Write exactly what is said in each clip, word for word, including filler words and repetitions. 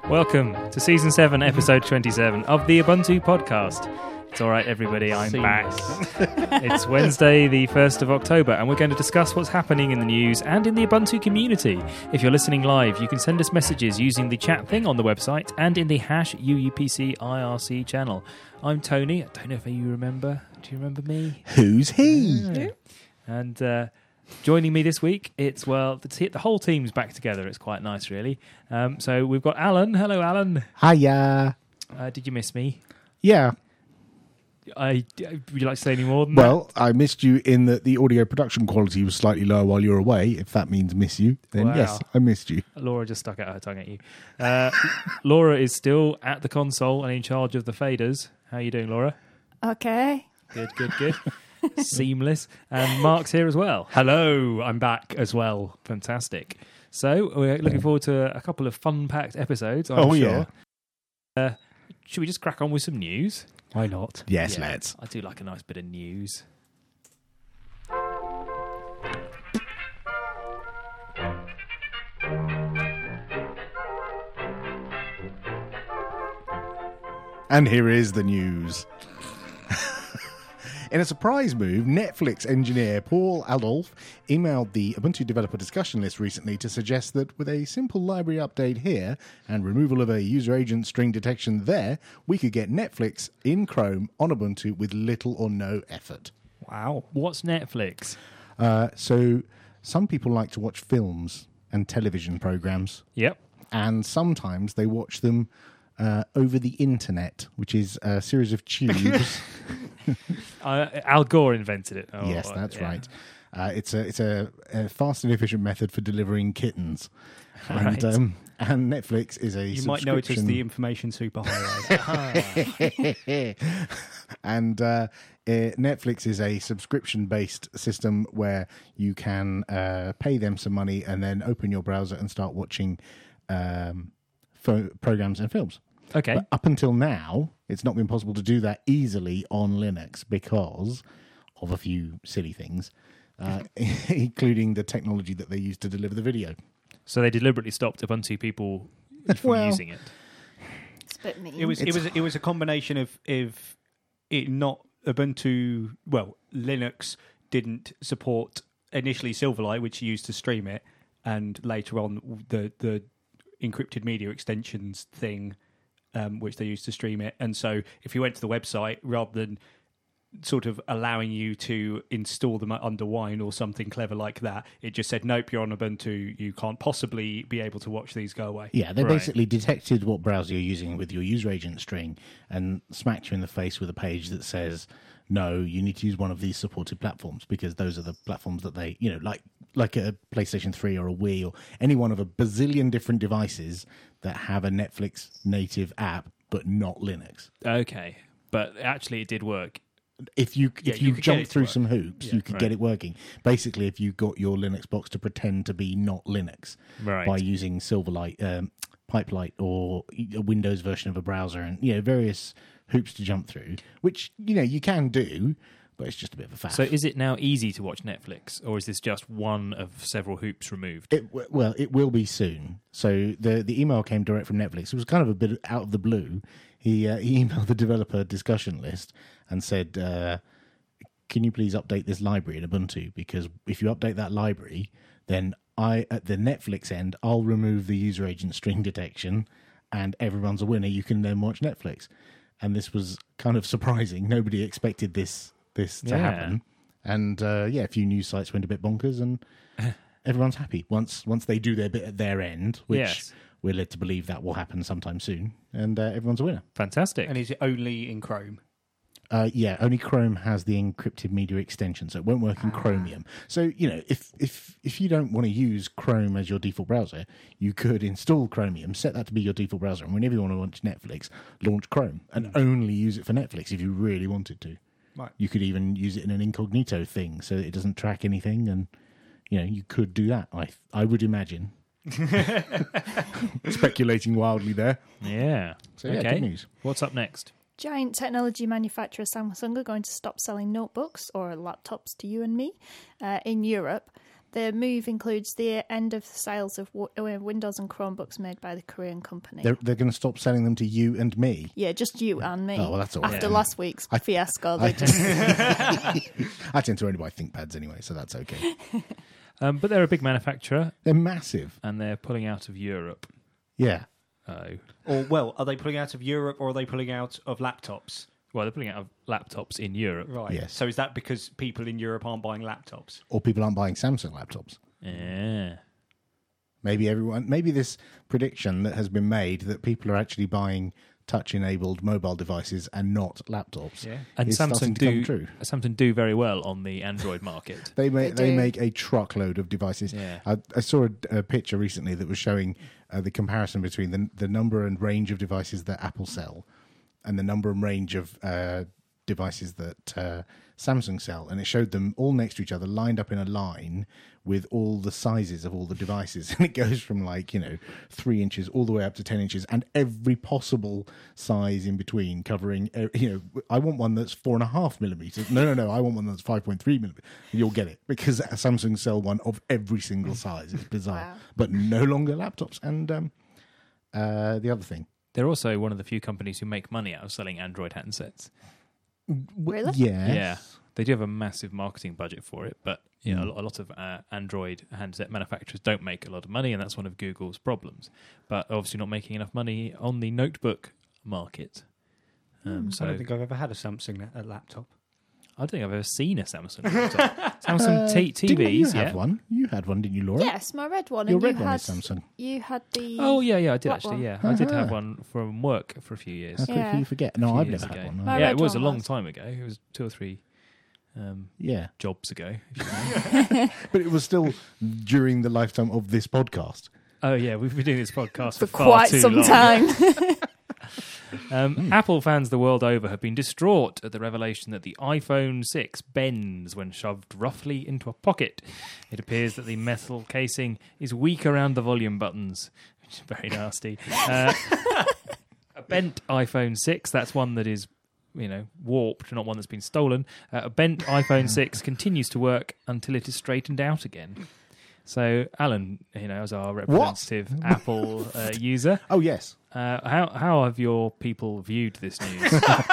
Welcome to Season seven, Episode twenty-seven of the Ubuntu Podcast. It's all right, everybody, I'm Seamless. back. It's Wednesday, the first of October, and we're going to discuss what's happening in the news and in the Ubuntu community. If you're listening live, you can send us messages using the chat thing on the website and in the hash U U P C I R C channel. I'm Tony. I don't know if you remember. Do you remember me? Who's he? Yeah. And uh, joining me this week, it's, well, the, t- the whole team's back together. It's quite nice, really. Um, so we've got Alan. Hello, Alan. Hiya. Uh, did you miss me? Yeah. I, would you like to say any more than Well, I missed you in that the audio production quality was slightly lower while you were away. If that means miss you, then Wow. yes, I missed you. that? Laura just stuck out her tongue at you. Uh, Laura is still at the console and in charge of the faders. How are you doing, Laura? Okay. Good, good, good. Seamless. And Mark's here as well. Hello, I'm back as well. Fantastic. So we're looking forward to a couple of fun-packed episodes, I'm Oh, sure. Yeah. Uh, should we just crack on with some news? Why not? Yes, Yeah, let's. I do like a nice bit of news. And here is the news. In a surprise move, Netflix engineer Paul Adolph emailed the Ubuntu developer discussion list recently to suggest that with a simple library update here and removal of a user agent string detection there, we could get Netflix in Chrome on Ubuntu with little or no effort. Wow. What's Netflix? Uh, so some people like to watch films and television programs, Yep. and sometimes they watch them uh, over the internet, which is a series of tubes. Uh, Al Gore invented it. Oh, yes, uh, that's yeah. right. Uh, it's a it's a, a fast and efficient method for delivering kittens, Right. and um, and Netflix is a You might know it as subscription- the information superhighway. and uh, uh, Netflix is a subscription-based system where you can uh, pay them some money and then open your browser and start watching um, fo- programs and films. Okay. But up until now, it's not been possible to do that easily on Linux because of a few silly things, uh, including the technology that they use to deliver the video. So they deliberately stopped Ubuntu people from Well, using it. It's a bit mean. it was it It's- was it was a combination of if it not Ubuntu. Well, Linux didn't support initially Silverlight, which you used to stream it, and later on the the encrypted media extensions thing. Um, which they used to stream it. And so if you went to the website, rather than sort of allowing you to install them under Wine or something clever like that, it just said, nope, you're on Ubuntu, you can't possibly be able to watch these, go away. Yeah, they Right. basically detected what browser you're using with your user agent string and smacked you in the face with a page that says, no, you need to use one of these supported platforms because those are the platforms that they, you know, like like a PlayStation three or a Wii or any one of a bazillion different devices that have a Netflix native app, but not Linux. Okay. But actually it did work. If you Yeah, if you you, could get jump it to through work. some hoops, Yeah, you could right. get it working. Basically, if you got your Linux box to pretend to be not Linux Right. by using Silverlight, um, Pipelight, or a Windows version of a browser, and you know various hoops to jump through, which you know you can do, but it's just a bit of a faff. So is it now easy to watch Netflix, or is this just one of several hoops removed? It, w- well, it will be soon. So the the email came direct from Netflix. It was kind of a bit out of the blue. He uh, he emailed the developer discussion list and said, uh, "Can you please update this library in Ubuntu? Because if you update that library, then I at the Netflix end, I'll remove the user agent string detection, and everyone's a winner. You can then watch Netflix." And this was kind of surprising. Nobody expected this this to Yeah. happen. And uh, yeah, a few news sites went a bit bonkers, and everyone's happy once once they do their bit at their end, which Yes. we're led to believe that will happen sometime soon, and uh, everyone's a winner. Fantastic. And is it only in Chrome? Uh, yeah, only Chrome has the encrypted media extension, so it won't work in Chromium. So you know, if if if you don't want to use Chrome as your default browser, you could install Chromium, set that to be your default browser, and whenever you want to watch Netflix, launch Chrome and only use it for Netflix if you really wanted to. Right. You could even use it in an incognito thing, so that it doesn't track anything, and you know you could do that. I I would imagine. Speculating wildly there. yeah. So yeah, okay. good news. What's up next? Giant technology manufacturer Samsung are going to stop selling notebooks or laptops to you and me uh, in Europe. the move includes the end of sales of w- uh, Windows and Chromebooks made by the Korean company. They're, they're going to stop selling them to you and me. Yeah, just you and me. Oh, well, that's all right. After Yeah. last week's I- fiasco, I- they just I tend to only buy ThinkPads anyway, so that's okay. Um, but they're a big manufacturer They're massive. and they're pulling out of Europe. Yeah. Oh, Or, well, are they pulling out of Europe or are they pulling out of laptops? well, they're pulling out of laptops in Europe. Right. Yes. So is that because people in Europe aren't buying laptops? Or people aren't buying Samsung laptops. Yeah. Maybe everyone, maybe this prediction that has been made that people are actually buying touch-enabled mobile devices and not laptops. Yeah. And It's starting Samsung to come do true. Samsung do very well on the Android market. They make They they, do. make a truckload of devices. Yeah. I, I saw a, a picture recently that was showing uh, the comparison between the the number and range of devices that Apple sell and the number and range of uh, devices that uh, Samsung sell, and it showed them all next to each other, lined up in a line with all the sizes of all the devices, and it goes from like you know three inches all the way up to ten inches, and every possible size in between, covering uh, you know. I want one that's four and a half millimeters. No, no, no. I want one that's five point three millimeters. You'll get it because Samsung sell one of every single size. It's bizarre, Wow. but no longer laptops. And um, uh, the other thing, They're also one of the few companies who make money out of selling Android handsets. Really? yes. Yeah. They do have a massive marketing budget for it, but you know, Mm. a lot- a lot of uh, Android handset manufacturers don't make a lot of money, and that's one of Google's problems. But obviously not making enough money on the notebook market. Um, so I don't think I've ever had a Samsung la- a laptop. I don't think I've ever seen a Samsung laptop. Samsung Uh, t- didn't TVs, you yeah. have one? You had one, didn't you, Laura? Yes, my red one. Your and red you one had, is Samsung. You had the. Oh yeah, yeah, I did What actually. one? Yeah, I did have Uh-huh. one from work for a few years. How quick Yeah. can you forget? A No, few I've years never had ago. one. My Yeah, red it was a one long was. time ago. It was two or three um, Yeah, jobs ago. If you know. but it was still during the lifetime of this podcast. Oh yeah, we've been doing this podcast for, for far quite too some long. time. Um, Apple fans the world over have been distraught at the revelation that the iPhone six bends when shoved roughly into a pocket. It appears that the metal casing is weak around the volume buttons, which is very nasty. Uh, a bent iPhone six, that's one that is, you know, warped, not one that's been stolen. Uh, a bent iPhone six continues to work until it is straightened out again. So, Alan, you know, as our representative Apple uh, user, Oh yes. uh, how how have your people viewed this news?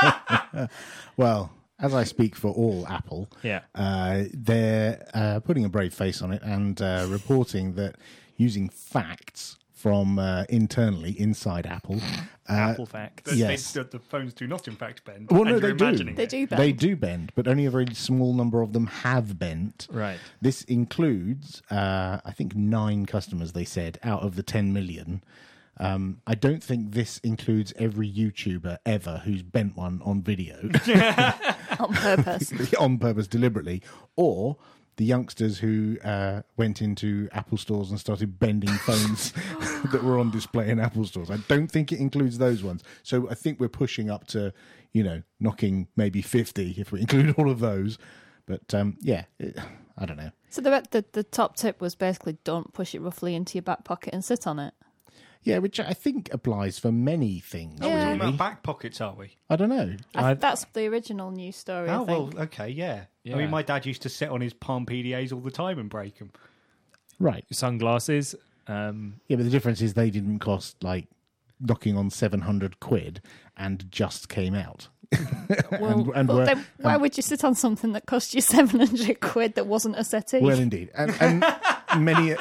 Well, as I speak for all Apple, Yeah. uh, they're uh, putting a brave face on it and uh, reporting that using facts from uh, internally inside Apple. Uh, Apple fact. The, Yes. the, the phones do not, in fact, bend. Well, no, and you're they do. imagining They it. do bend. They do bend, but only a very small number of them have bent. Right. This includes, uh, I think, nine customers, they said, out of the ten million. Um, I don't think this includes every YouTuber ever who's bent one on video On purpose. on purpose, deliberately, or the youngsters who uh, went into Apple stores and started bending phones that were on display in Apple stores. I don't think it includes those ones. So I think we're pushing up to, you know, knocking maybe fifty if we include all of those. But um, yeah, it, I don't know. So the, the the top tip was basically don't push it roughly into your back pocket and sit on it. Yeah, which I think applies for many things. Oh, we're Yeah. talking Really. about back pockets, are we? I don't know. I, I- that's the original news story. Oh, I think. well, okay, yeah. Yeah. I mean, my dad used to sit on his Palm P D As all the time and break them. Right. Sunglasses. Um, Yeah, but the difference is they didn't cost like knocking on seven hundred quid and just came out. Well, and but were- then why would you sit on something that cost you seven hundred quid that wasn't a settee? Well, indeed. And, and many.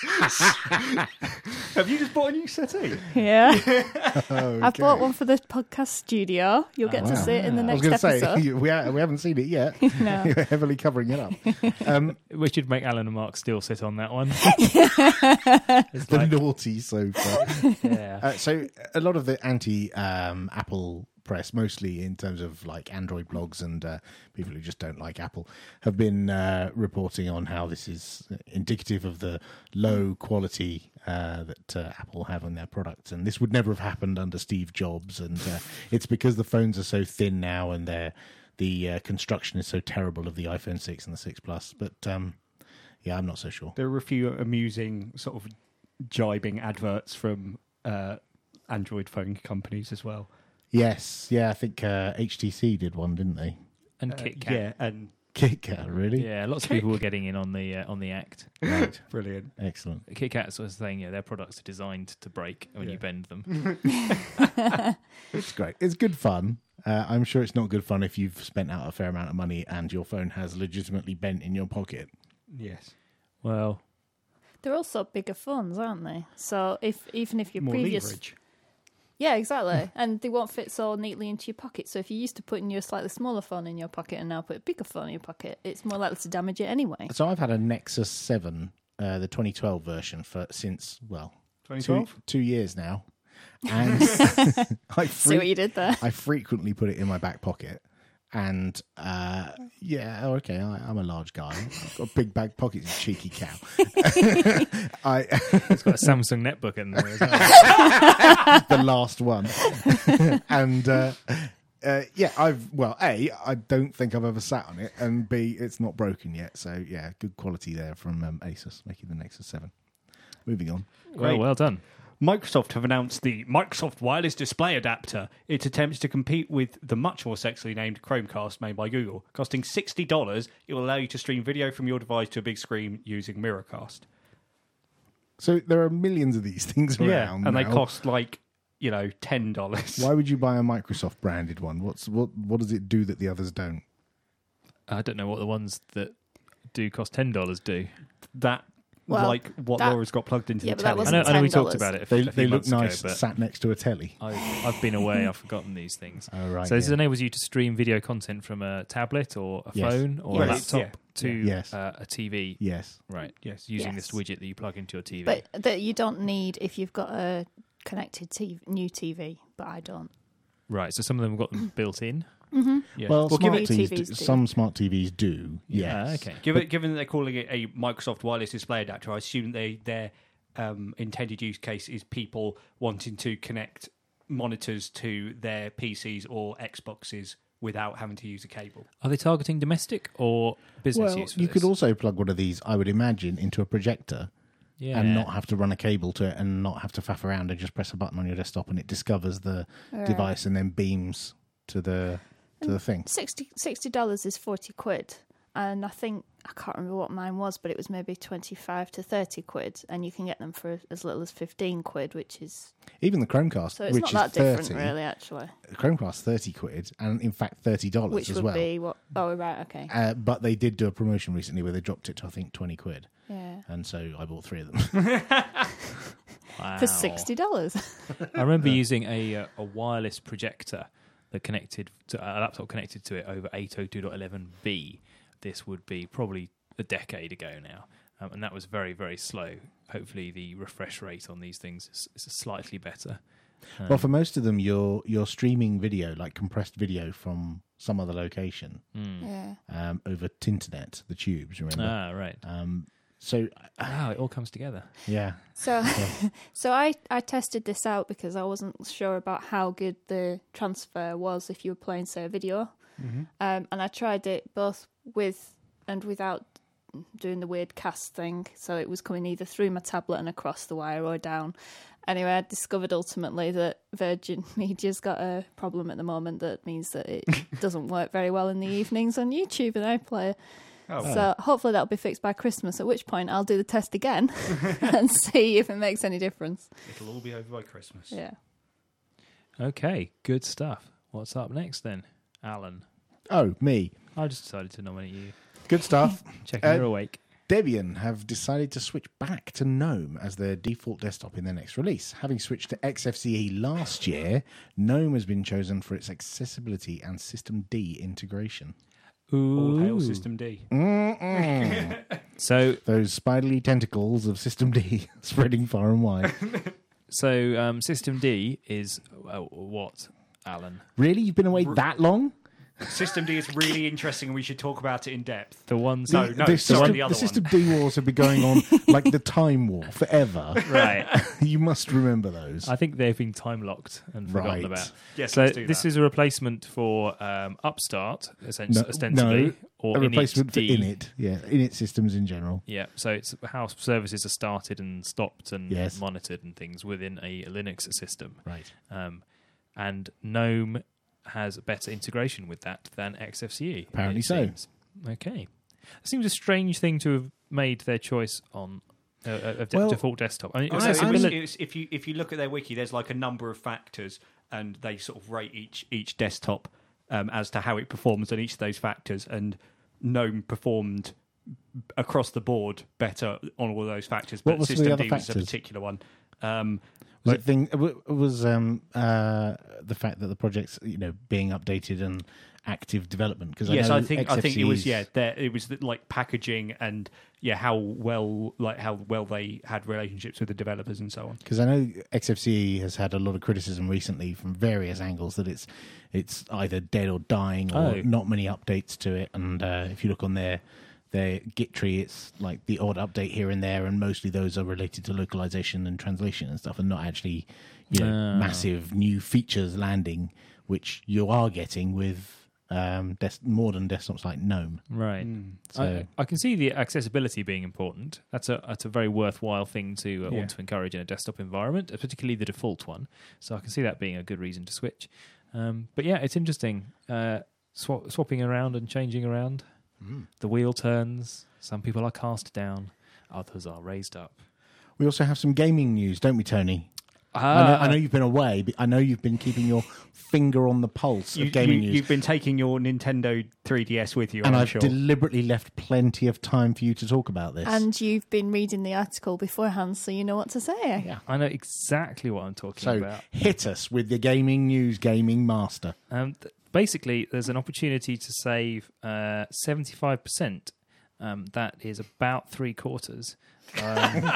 Have you just bought a new settee? yeah. Oh, I've bought okay. one for the podcast studio. You'll get Oh, to wow. see it in the I was next going to say, episode. we, ha- we haven't seen it yet. No. You're heavily covering it up. Um, we should make Alan and Mark still sit on that one. It's the like, naughty sofa. yeah. Uh, so a lot of the anti-Apple press, mostly in terms of like Android blogs and uh, people who just don't like Apple, have been uh, reporting on how this is indicative of the low quality uh, that uh, Apple have on their products, and this would never have happened under Steve Jobs, and uh, it's because the phones are so thin now and they're, the uh, construction is so terrible of the iPhone six and the six Plus. But um, yeah, I'm not so sure. There are a few amusing sort of jibing adverts from uh, Android phone companies as well. Yes, yeah, I think uh, H T C did one, didn't they? And Uh, Kit Kat. Yeah, and KitKat, really? Yeah, lots of people were getting in on the uh, on the act. Right. Brilliant. Excellent. KitKat was saying, yeah, their products are designed to break when Yeah. you bend them. It's great. It's good fun. Uh, I'm sure it's not good fun if you've spent out a fair amount of money and your phone has legitimately bent in your pocket. Yes. Well, They're also bigger phones, aren't they? So if even if your More previous leverage. yeah, exactly, and they won't fit so neatly into your pocket. So if you used to putting your slightly smaller phone in your pocket and now put a bigger phone in your pocket, it's more likely to damage it anyway. So I've had a Nexus seven, uh, the twenty twelve version, for since, well, twenty two, twelve? two years now. And I, See what fre- you did there. I frequently put it in my back pocket. And, uh, yeah, oh, okay, I, I'm a large guy. I've got a big back pocket, you cheeky cow. I it's got a Samsung netbook in there as well. the last one. and, uh, uh, yeah, I've, well, A, I don't think I've ever sat on it, and B, it's not broken yet. So, yeah, good quality there from um, Asus, making the Nexus seven. Moving on. Well, well done. Microsoft have announced the Microsoft Wireless Display Adapter. It attempts to compete with the much more sexily named Chromecast made by Google. Costing sixty dollars, it will allow you to stream video from your device to a big screen using Miracast. So there are millions of these things around and they now. cost like, you know, ten dollars. Why would you buy a Microsoft branded one? What's what? What does it do that the others don't? I don't know what the ones that do cost ten dollars do. That, Well, like what that- Laura's got plugged into yeah, the but that telly. I know, wasn't I know we ten dollars. talked about it a, They a few they look months nice ago, but sat next to a telly. I've, I've been away. I've forgotten these things. Oh right. so this yeah. enables you to stream video content from a tablet or a Yes. phone or Yes. a laptop Yeah. to Yes. uh, a T V. Yes. Right. Yes. Using Yes. this widget that you plug into your T V. But that you don't need if you've got a connected T V, new T V, but I don't. right. So some of them have got them built in. Mm-hmm. Yeah. Well, Well, smart given, T Vs. T Vs do, do. Some smart T Vs do. Yeah, Yes. okay. given, given that they're calling it a Microsoft Wireless Display Adapter, I assume they their um, intended use case is people wanting to connect monitors to their P Cs or Xboxes without having to use a cable. Are they targeting domestic or business Well, use? For you this? could also plug one of these, I would imagine, into a projector yeah. and not have to run a cable to it and not have to faff around and just press a button on your desktop and it discovers the Right. device and then beams to the to the thing. sixty dollars is forty quid. And I think, I can't remember what mine was, but it was maybe twenty-five to thirty quid. And you can get them for as little as fifteen quid, which is. Even the Chromecast, So it's which not is that different, thirty, really, actually. Chromecast thirty quid, and in fact thirty dollars Which as would well. be what? Oh, right, okay. Uh, but they did do a promotion recently where they dropped it to I think twenty quid, Yeah. and so I bought three of them. Wow. For sixty dollars. I remember using a uh, a wireless projector that connected to a laptop connected to it over eight oh two dot eleven b. This would be probably a decade ago now, um, and that was very very slow. Hopefully, the refresh rate on these things is, is slightly better. Um, Well, for most of them, you're you're streaming video, like compressed video from some other location, mm. Yeah. um, over Tinternet, the tubes. Remember? ah, right. Um, so Wow, it all comes together. yeah, So, so I, I tested this out because I wasn't sure about how good the transfer was if you were playing, say, a video. Mm-hmm. Um, and I tried it both with and without doing the weird cast thing. So it was coming either through my tablet and across the wire or down. Anyway, I discovered ultimately that Virgin Media's got a problem at the moment that means that it doesn't work very well in the evenings on YouTube and iPlayer. Oh, So hopefully that'll be fixed by Christmas, at which point I'll do the test again and see if it makes any difference. it'll all be over by Christmas. Yeah. Okay, good stuff. What's up next then, Alan? oh me, I just decided to nominate you. good stuff. Checking Uh, you're awake. Debian have decided to switch back to GNOME as their default desktop in their next release. Having switched to X F C E last year, GNOME has been chosen for its accessibility and System D integration. All hail Ooh. System D. Mm-mm. So, Those spidely tentacles of System D spreading far and wide. so um, System D is uh, what, Alan? Really? You've been away that long? System D is really interesting and we should talk about it in depth. The ones No, the, no, sorry, system, the other System one. D wars have been going on like the Time War forever. right. You must remember those. I think they've been time locked and forgotten Right. about. Yes, So let's do this that. is a replacement for um, Upstart, essen- No, ostensibly, no, or a replacement for Init D. Init. Yeah, Init systems in general. Yeah, so it's how services are started and stopped and Yes. monitored and things within a Linux system. Right. Um, and GNOME has better integration with that than X F C E. Apparently it so. seems. Okay. It seems a strange thing to have made their choice on a, a, a de- Well, default desktop. I mean, No, it's it was- accessibility- it was- if you if you look at their wiki, there's like a number of factors, and they sort of rate each each desktop um, as to how it performs on each of those factors. And GNOME performed across the board better on all of those factors, What but was the System other D was a factors? particular one. Um, Was it thing? w- Was um, uh, the fact that the project's you know being updated and active development? Because yes, I, know I think I think it was X F C 's yeah. There, it was the, like packaging and yeah, how well like how well they had relationships with the developers and so on. Because I know X F C E has had a lot of criticism recently from various angles that it's it's either dead or dying or Oh. not many updates to it. And uh, if you look on their their Git tree, it's like the odd update here and there, and mostly those are related to localization and translation and stuff, and not actually you know Ah. massive new features landing, which you are getting with um, des- modern desktops like GNOME. Right. So I, I can see the accessibility being important. That's a that's a very worthwhile thing to uh, Yeah. want to encourage in a desktop environment, particularly the default one. So I can see that being a good reason to switch. Um, but yeah, it's interesting uh, swap, swapping around and changing around. The wheel turns. Some people are cast down. Others are raised up. we also have some gaming news, don't we, Tony? I, know, Ah, I know you've been away, but I know you've been keeping your finger on the pulse You, of gaming you, news. you've been taking your Nintendo three D S with you, and I'm I've sure. deliberately left plenty of time for you to talk about this. And you've been reading the article beforehand, so you know what to say. yeah. I know exactly what I'm talking So about. hit us with the gaming news, gaming master. Um, th- basically, there's an opportunity to save uh, seventy-five percent. Um, that is about three quarters. Um,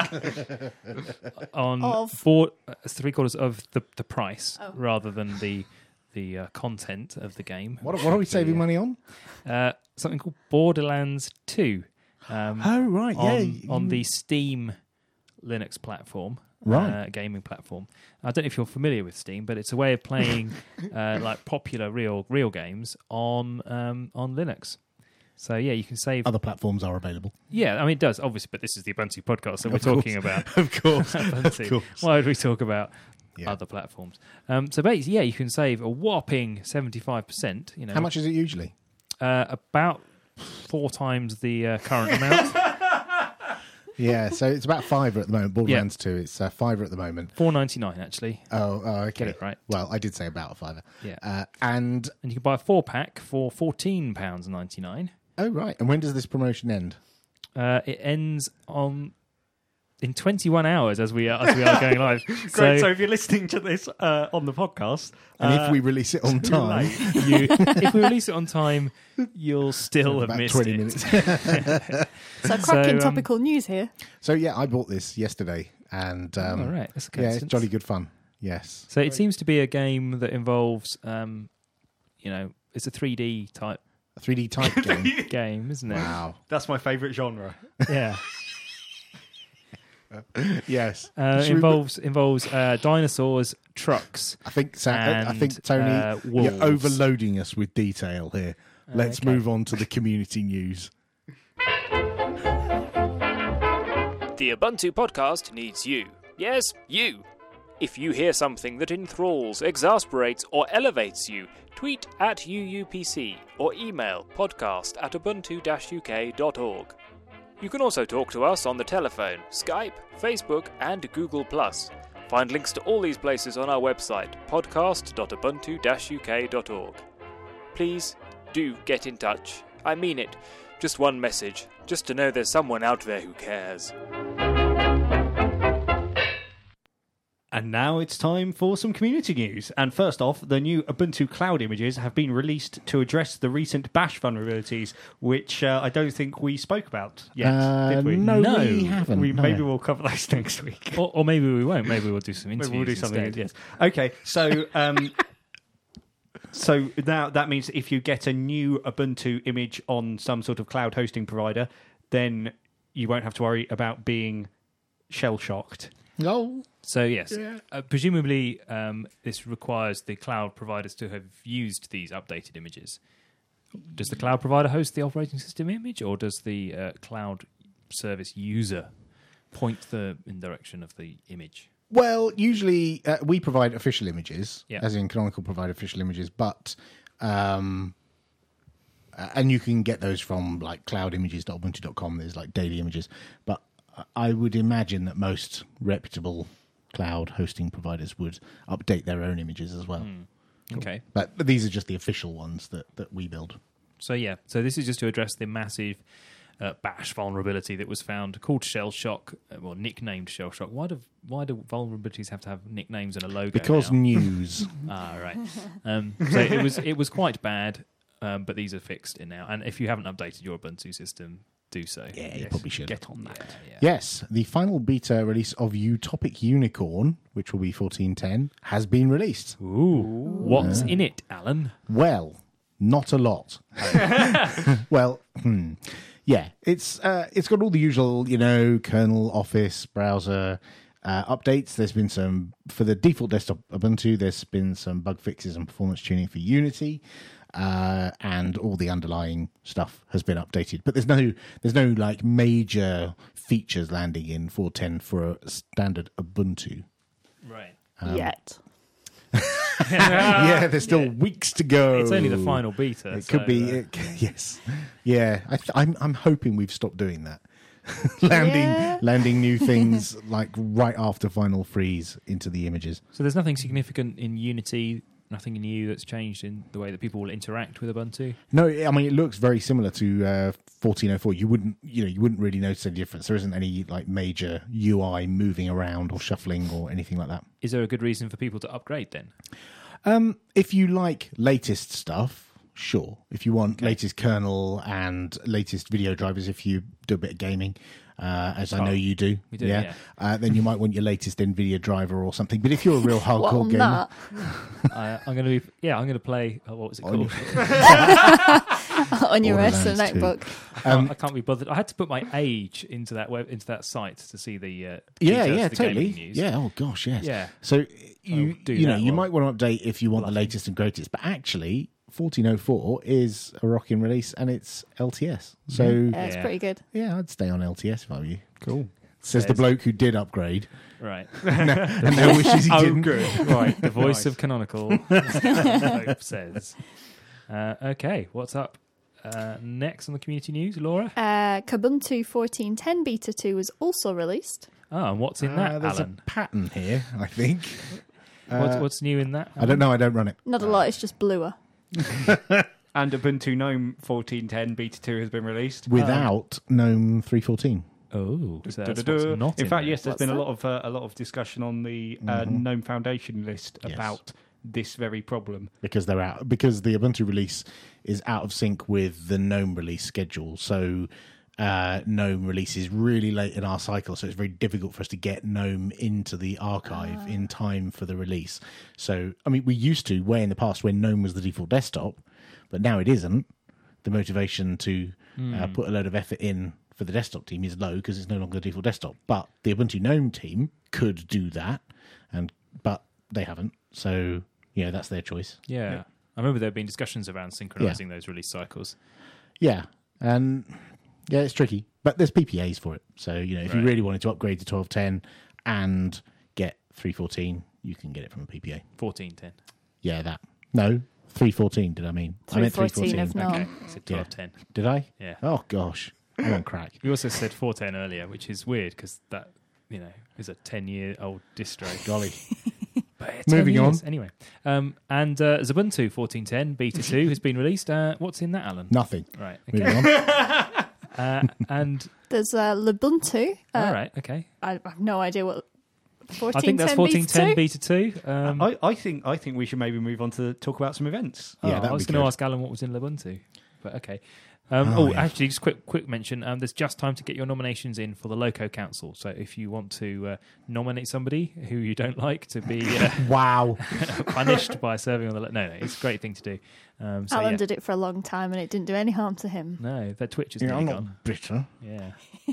on Of? four, uh, three quarters of the, the price Oh. rather than the the uh, content of the game. What, what are we saving The, money on? Uh, something called Borderlands two. Um, Oh, right, on, yeah. on the Steam Linux platform, Right. uh, gaming platform. I don't know if you're familiar with Steam, but it's a way of playing uh, like popular real real games on um, on Linux. So yeah, you can save. Other platforms are available. Yeah, I mean it does obviously, but this is the Ubuntu podcast, so we're Of course. talking about Of course. Ubuntu. Of course. Why would we talk about Yeah. other platforms? Um, so basically, yeah, you can save a whopping seventy-five percent. You know, How much is it usually? Uh, about four times the uh, current amount. Yeah, so it's about fiver at the moment. Borderlands two, it's uh, fiver at the moment. four ninety-nine actually. Oh, oh, okay. Get it right. Well, I did say about a fiver. Yeah. Uh, and, And you can buy a four pack for fourteen pounds ninety-nine. oh, right. And when does this promotion end? Uh, it ends on in twenty-one hours as we are as we are going live. Great. So, if you're listening to this uh, on the podcast, And uh, if we release it on too time, late. you, if we release it on time, you'll still have about missed twenty it. minutes. So, cracking um, topical news here. So, yeah, I bought this yesterday. And um, All right, that's a yeah, it's coincidence. jolly good fun. Yes. So it seems to be a game that involves, um, you know, it's a three D type A three D type game. game, isn't it? Wow. that's my favourite genre. Yeah. Yes. Uh, Should we- involves involves uh, dinosaurs, trucks. I think, Sa- I and, think Tony, uh, you're wolves. overloading us with detail here. Let's okay. move on to the community news. The Ubuntu podcast needs you. Yes, you. If you hear something that enthralls, exasperates, or elevates you, tweet at U U P C or email podcast at ubuntu dash u k dot org. You can also talk to us on the telephone, Skype, Facebook, and Google plus. Find links to all these places on our website, podcast dot ubuntu dash u k dot org. Please do get in touch. I mean it. Just one message, just to know there's someone out there who cares. And now it's time for some community news. And first off, the new Ubuntu Cloud images have been released to address the recent bash vulnerabilities, which uh, I don't think we spoke about yet, Uh, did we? no, No. we haven't. We, no. maybe we'll cover those next week. Or, or maybe we won't. Maybe we'll do some Maybe interviews we'll do something. instead. Yes. Okay. So, um, so now that means if you get a new Ubuntu image on some sort of cloud hosting provider, then you won't have to worry about being shell shocked. Oh, So yes, Yeah. uh, presumably um, this requires the cloud providers to have used these updated images. Does the cloud provider host the operating system image, or does the uh, cloud service user point the in direction of the image? well, usually uh, we provide official images, Yeah. as in Canonical provide official images, but um, uh, and you can get those from like cloud images dot ubuntu dot com. There's like daily images, but I would imagine that most reputable cloud hosting providers would update their own images as well. Mm. Okay. But, but these are just the official ones that, that we build. So yeah, so this is just to address the massive uh, bash vulnerability that was found, called Shell Shock, uh, well, nicknamed Shell Shock. Why do why do vulnerabilities have to have nicknames and a logo? Because now? news. Ah, right. Um, so it was it was quite bad, um, but these are fixed in now. And if you haven't updated your Ubuntu system, do so. Yeah, you probably should. Get on that. Yeah, yeah. Yes, the final beta release of Utopic Unicorn, which will be fourteen ten, has been released. Ooh, what's in it, Alan? Well, not a lot. well, hmm. yeah, it's uh, it's got all the usual, you know, kernel, Office, browser uh, updates. There's been some for the default desktop Ubuntu. There's been some bug fixes and performance tuning for Unity. Uh, and all the underlying stuff has been updated, but there's no there's no like major features landing in four ten for a standard Ubuntu. Right. Um, Yet. yeah, there's still Yeah. weeks to go. It's only the final beta. It so, could be. uh, It, yes. Yeah. I th- I'm. I'm hoping we've stopped doing that. landing Yeah. landing new things like right after final freeze into the images. So there's nothing significant in Unity, nothing new that's changed in the way that people will interact with Ubuntu. No, I mean it looks very similar to uh, fourteen oh four. You wouldn't, you know, you wouldn't really notice any difference. There isn't any like major U I moving around or shuffling or anything like that. Is there a good reason for people to upgrade then? Um, if you like latest stuff, sure. If you want latest kernel and latest video drivers, if you do a bit of gaming, uh, as I Oh, know you do, we do, yeah. Uh, then you might want your latest NVIDIA driver or something. But if you're a real What hardcore on gamer, that? I, I'm going to be, yeah, I'm going to play, oh, what was it On called? On your rest Borderlands and two. notebook. I, can't, I can't be bothered. I had to put my age into that web, into that site to see the uh, yeah, details yeah, of the gaming totally, news. yeah. Oh gosh, yes. Yeah. So you, do you know, that you while might want to update if you want the bluffing. latest and greatest. But actually, fourteen oh four is a rocking release and it's L T S. So Yeah, it's Yeah. pretty good. yeah, I'd stay on L T S if I were you. Cool. Says the Says- bloke who did upgrade Right. and now wishes he Oh, didn't. good. Right. The voice Nice. of Canonical Hope says. Uh, okay, what's up uh, next on the community news, Laura? Uh, Kubuntu fourteen ten Beta two was also released. Oh, and what's in Uh, that, there's Alan? a pattern here, I think. what's, Uh, what's new in that? I don't know. I don't run it. Not a lot, it's just bluer. And Ubuntu GNOME fourteen ten Beta two has been released. Without GNOME three fourteen. Oh, so that's Du-du-du. what's not in in fact, there. yes, there's What's been a that? lot of uh, a lot of discussion on the uh, Mhm. GNOME Foundation list Yes. about this very problem. Because they're out. Because the Ubuntu release is out of sync with the GNOME release schedule. So uh, GNOME releases really late in our cycle, so it's very difficult for us to get GNOME into the archive Ah. in time for the release. So, I mean, we used to way in the past when GNOME was the default desktop, but now it isn't. The motivation to uh, put a load of effort in for the desktop team is low because it's no longer the default desktop. But the Ubuntu GNOME team could do that, and but they haven't. So, you know, that's their choice. Yeah. Yeah. I remember there have been discussions around synchronizing those release cycles. Yeah, and yeah, it's tricky, but there's P P As for it. So, you know, if you Right. really wanted to upgrade to twelve ten and get three fourteen, you can get it from a P P A. fourteen ten. Yeah, that. No, three fourteen, did I mean? I meant three fourteen of three GNOME. Okay, I said twelve ten. Did I? Yeah. Oh, gosh. I'm on crack. We also said four ten earlier, which is weird because that, you know, is a ten-year-old distro. Golly. But yeah, ten Moving years. on. Anyway, um, and uh, Ubuntu fourteen ten Beta two has been released. Uh, what's in that, Alan? Nothing. Right. Moving Okay. on. uh, and There's uh, Lubuntu. Uh, all right. Okay. I have no idea what fourteen ten I think that's fourteen ten Beta two? Beta two. Um, I, I think I think we should maybe move on to talk about some events. oh, Yeah, I that'd was be going to good. ask Alan what was in Ubuntu, but okay. Um, Oh, oh, yeah. actually, just quick quick mention. Um, there's just time to get your nominations in for the Loco Council. So if you want to uh, nominate somebody who you don't like to be uh, Wow. punished by serving on the lo- no, no, it's a great thing to do. Um, so Alan yeah. did it for a long time and it didn't do any harm to him. No, their Twitch is Yeah, I'm nearly not gone. bitter. Yeah.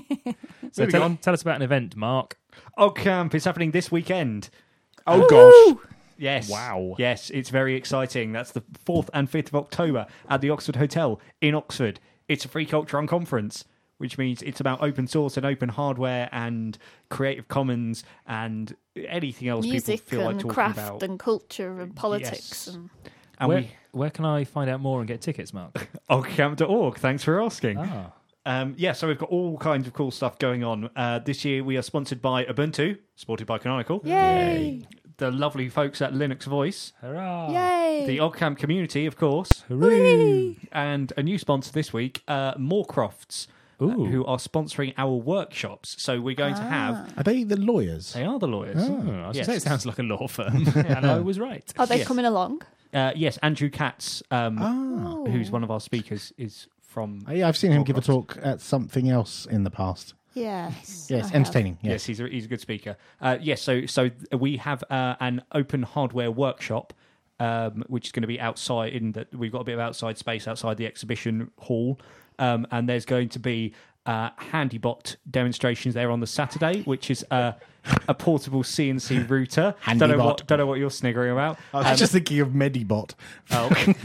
so Moving tell, on. tell us about an event, Mark. Og Camp is happening this weekend. Oh, gosh. Yes. Wow. Yes, it's very exciting. That's the fourth and fifth of October at the Oxford Hotel in Oxford. It's a free culture conference, which means it's about open source and open hardware and Creative Commons and anything else Music people feel like and talking craft about. and culture and politics. Yes. And And where, we where can I find out more and get tickets, Mark? ogcamp dot org. Thanks for asking. Ah. Um, yeah, so we've got all kinds of cool stuff going on. Uh, this year we are sponsored by Ubuntu, supported by Canonical. Yay! The lovely folks at Linux Voice. Hurrah! Yay! The OggCamp community, of course. Hooray! And a new sponsor this week, uh, Morecrofts, uh, Ooh. who are sponsoring our workshops. So we're going to have... Ah. Are they the lawyers? They are the lawyers. Oh, I was Yes. going to say it sounds like a law firm, and I was right. Are they Yes. coming along? Uh, yes, Andrew Katz, um, Ah. who's one of our speakers, is from... Oh, yeah, I've seen him give a Morecrofts. talk at something else in the past. Yes. I Yes, have. entertaining. Yes, Yes. he's a, he's a good speaker. Uh, yes, so so we have uh, an open hardware workshop, um, which is going to be outside. In that we've got a bit of outside space outside the exhibition hall, um, and there's going to be uh, HandyBot demonstrations there on the Saturday, which is uh, a portable C N C router. Don't know HandyBot. what don't know what you're sniggering about. I was Um, just thinking of Medibot. oh.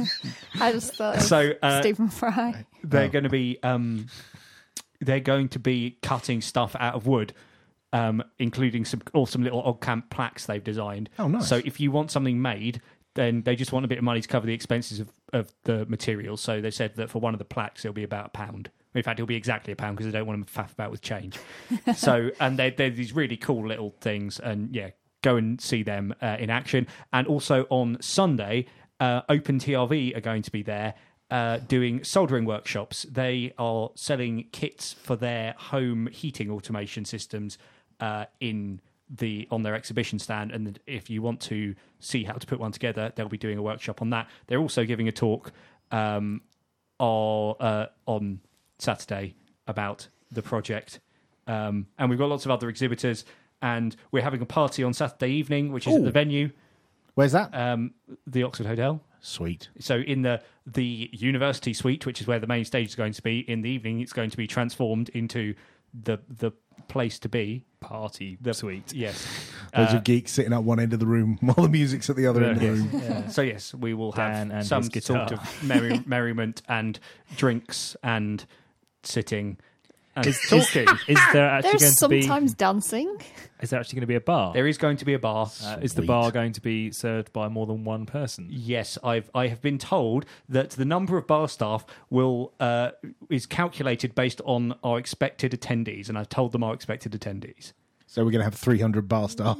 I just thought of So, uh, Stephen Fry. they're Oh. going to be um, they're going to be cutting stuff out of wood, um, including some awesome little OggCamp plaques they've designed. Oh, nice. So if you want something made, then they just want a bit of money to cover the expenses of, of the materials. So they said that for one of the plaques, it'll be about a pound. In fact, it'll be exactly a pound because they don't want them to faff about with change. So, and they're, they're these really cool little things. And yeah, go and see them uh, in action. And also on Sunday, uh, OpenTRV are going to be there. Uh, doing soldering workshops. They are selling kits for their home heating automation systems uh, in the on their exhibition stand, and if you want to see how to put one together, they'll be doing a workshop on that. They're also giving a talk um, or, uh, on Saturday about the project, um, and we've got lots of other exhibitors, and we're having a party on Saturday evening, which is at Ooh. the venue, Where's that? um, the Oxford Hotel. Sweet. So in the the university suite, which is where the main stage is going to be, in the evening it's going to be transformed into the the place to be. Party The suite. Yes. Loads Uh, of geeks sitting at one end of the room while the music's at the other end of the yes. room. Yeah. So yes, we will Dan have and some his guitar. sort of merry, merriment and drinks and sitting and Is, talking. is, is there actually going There's to be? sometimes dancing. Is there actually going to be a bar? There is going to be a bar. Uh, is the Sweet. bar going to be served by more than one person? Yes, I've I have been told that the number of bar staff will uh, is calculated based on our expected attendees, and I've told them our expected attendees. So we're going to have three hundred bar staff.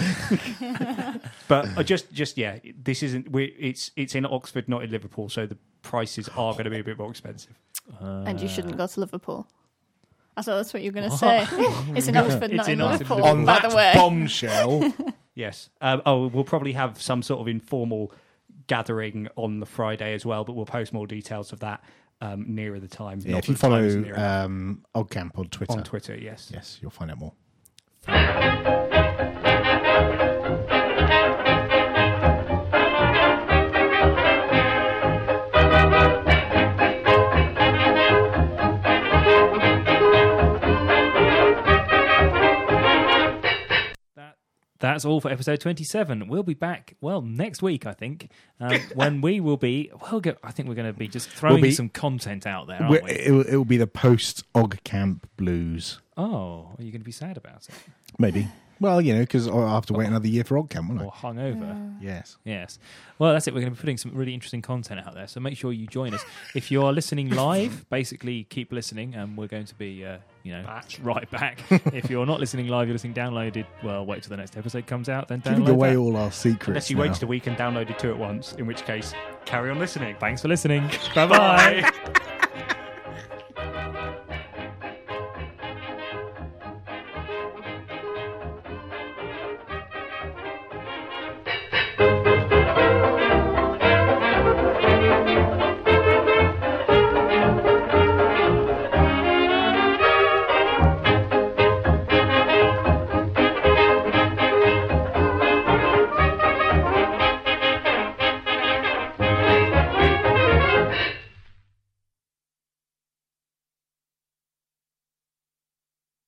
But uh, just just yeah, this isn't. We it's it's in Oxford, not in Liverpool, so the prices are going to be a bit more expensive. Uh, And you shouldn't go to Liverpool. I thought that's what you were going to say. It's in Oxford, It's not in in Oxford, Liverpool, On by that the way. bombshell. Yes. Um, oh, we'll probably have some sort of informal gathering on the Friday as well, but we'll post more details of that um, nearer the time. Yeah, Not if you that the time is follow nearer. um, Oggcamp on Twitter, on Twitter, yes. yes, you'll find out more. That that's all for episode twenty-seven. We'll be back, well, next week, I think, um, when we will be. Well, go, I think we're going to be just throwing be- some content out there, aren't We're- we? It will, it will be the post Oggcamp blues, Oh, are you going to be sad about it? maybe. Well, you know, because I'll have to wait another year for Oggcamp, won't I? Or hungover? Yes. Yes. Well, that's it. We're going to be putting some really interesting content out there, so make sure you join us. If you are listening live, basically keep listening, and we're going to be, uh, you know, Back. right back. If you're not listening live, you're listening downloaded. Well, wait till the next episode comes out, then Giving download away that. all our secrets. Unless you now. waited a week and downloaded two at once, in which case, carry on listening. Thanks for listening. Bye bye. Bye.